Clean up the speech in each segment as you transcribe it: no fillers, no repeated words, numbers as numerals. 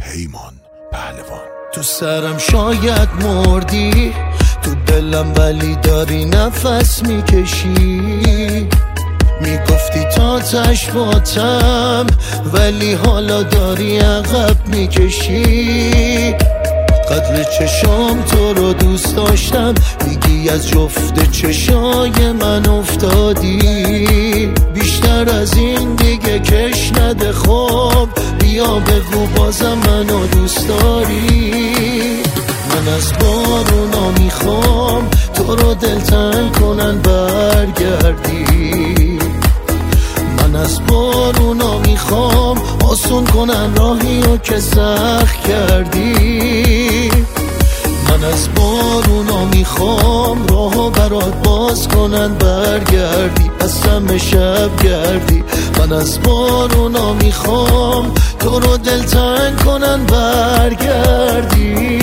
پیمان پهلوان. تو سرم شاید مردی، تو دلم ولی داری نفس میکشی. میگفتی تا تشباتم ولی حالا داری عقب میکشی. قدر چشام تو رو دوست داشتم، میگی از جفت چشای من افتادی. بیشتر از این دیگه کش نده، خب بیا بگو بازم منو دوست داری. من از بارونا میخوام تو رو دلتنگ کنن برگردی. من از بارونا میخوام آسون کنن راهیو که سخت کردی. من از بارونا میخوام راهو برات باز کنن برگردی، از همه شب گردی. من از بارونا میخوام تو رو دلتنگ کنن برگردی.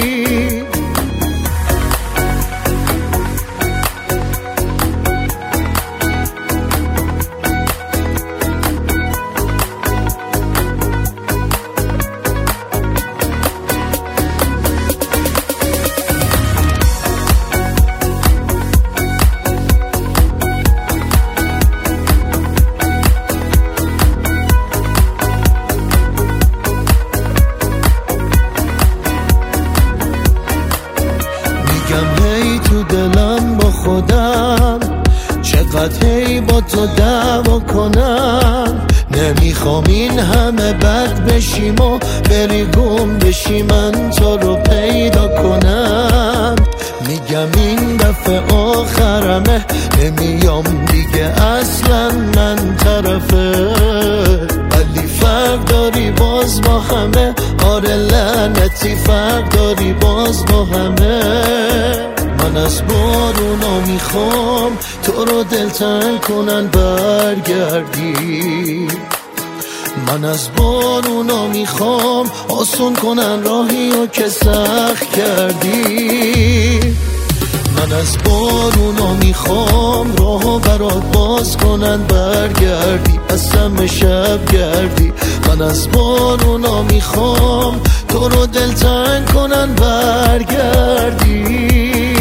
هی تو دلم با خودم چقدر هی با تو دعوا کنم. نمیخوام این همه بد بشیم و بری گم بشی، من تو رو پیدا کنم. میگم این دفعه آخرمه، نمیام دیگه اصلا من طرفه. ولی فرق داری باز با همه، آره لعنتی فرق داری باز با همه. من از بارونا میخوام تو رو دلتنگ کنن برگردی. من از بارونا میخوام آسون کنن راهیو که سخت کردی. من از بارونا میخوام راهو برات باز کنن برگردی، از همه شب گردی. من از بارونا میخوام تو رو دلتنگ کنن برگردی.